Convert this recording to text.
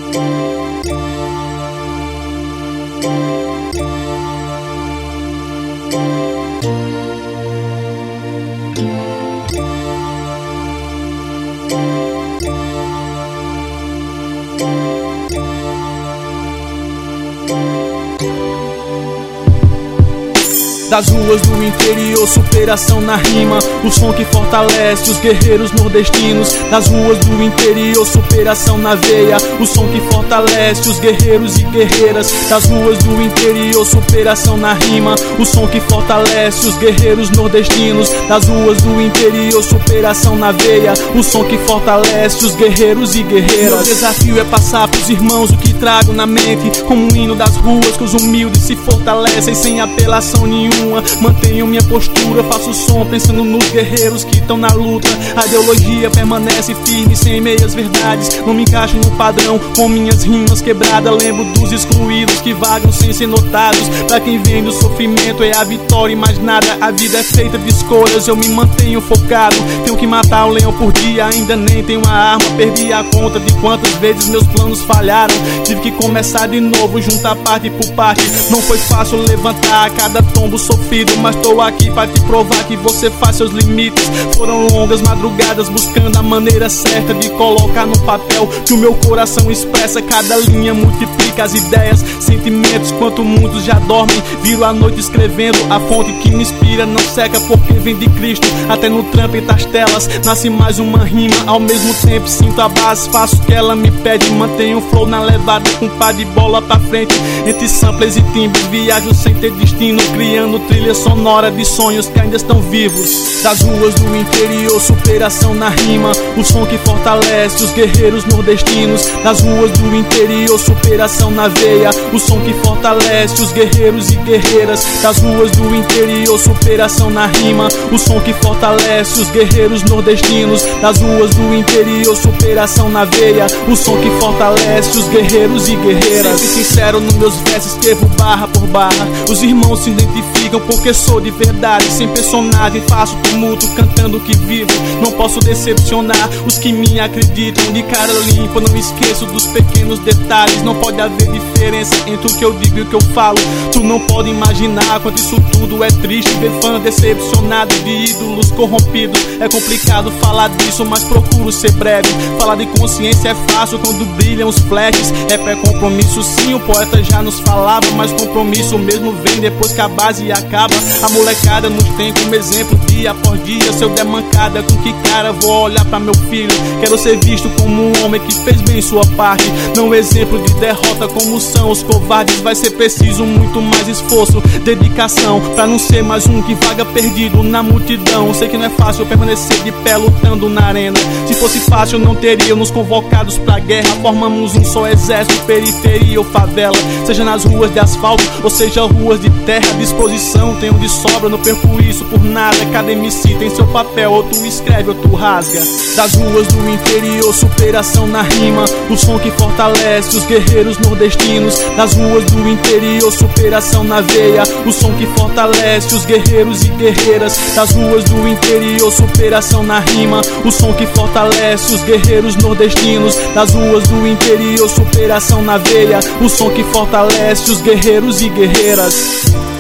Das ruas do interior, superação na rima, o som que fortalece os guerreiros nordestinos. Das ruas do interior, superação na veia, o som que fortalece os guerreiros e guerreiras. Das ruas do interior, superação na rima, o som que fortalece os guerreiros nordestinos. Das ruas do interior, superação na veia, o som que fortalece os guerreiros e guerreiras. Meu desafio é passar pros irmãos o que trago na mente, como um hino das ruas que os humildes se fortalecem sem apelação nenhuma. Mantenho minha postura, faço som pensando nos guerreiros que estão na luta. A ideologia permanece firme, sem meias verdades. Não me encaixo no padrão, com minhas rimas quebradas. Lembro dos excluídos que vagam sem ser notados. Pra quem vem do sofrimento é a vitória e mais nada. A vida é feita de escolhas, eu me mantenho focado. Tenho que matar um leão por dia, ainda nem tenho uma arma. Perdi a conta de quantas vezes meus planos falharam. Tive que começar de novo, juntar parte por parte. Não foi fácil levantar a cada tombo sofrido, mas tô aqui pra te provar que você faz seus limites. Foram longas madrugadas buscando a maneira certa de colocar no papel que o meu coração expressa. Cada linha multiplica as ideias, sentimentos, quanto muitos já dormem. Viro a noite escrevendo, a fonte que me inspira não seca porque vem de Cristo. Até no trampo e das telas nasce mais uma rima. Ao mesmo tempo sinto a base, faço o que ela me pede. Mantenho o flow na levada com pá de bola pra frente. Entre samplers e timbres viajo sem ter destino, criando trilha sonora de sonhos que ainda estão vivos. Das ruas do interior, superação na rima, o som que fortalece os guerreiros nordestinos. Das ruas do interior, superação na veia, o som que fortalece os guerreiros e guerreiras. Das ruas do interior, superação na rima, o som que fortalece os guerreiros nordestinos. Das ruas do interior, superação na veia, o som que fortalece os guerreiros e guerreiras. Sempre sincero nos meus versos, escrevo barra por barra. Os irmãos se identificam porque sou de verdade, sem personagem, faço tumulto cantando o que vivo. Não posso decepcionar os que me acreditam. De cara limpa, não esqueço dos pequenos detalhes. Não pode haver diferença entre o que eu digo e o que eu falo. Tu não pode imaginar quanto isso tudo é triste. Ver fã decepcionado de ídolos corrompidos. É complicado falar disso, mas procuro ser breve. Falar de consciência é fácil quando brilham os flashes. Rap é compromisso sim, o poeta já nos falava, mas compromisso mesmo vem depois que a base acaba. A molecada nos tem como exemplo dia após dia. Se eu der mancada, com que cara vou olhar pra meu filho? Quero ser visto como um homem que fez bem sua parte, não exemplo de derrota como são os covardes. Vai ser preciso muito mais esforço, dedicação, pra não ser mais um que vaga perdido na multidão. Sei que não é fácil permanecer de pé lutando na arena. Se fosse fácil não teríamos convocados pra guerra. Formamos um só exército, periferia ou favela. Seja nas ruas de asfalto, ou seja ruas de terra. Disposição tenho de sobra, não perco isso por nada. Cada MC tem seu papel, ou tu escreve ou tu rasga. Das ruas do interior, superação na rima, o som que fortalece os guerreiros nordestinos. Das ruas do interior, superação na veia, o som que fortalece os guerreiros e guerreiras. Das ruas do interior, superação na rima, o som que fortalece os guerreiros nordestinos. Das ruas do interior, superação na veia, o som que fortalece os guerreiros e guerreiras.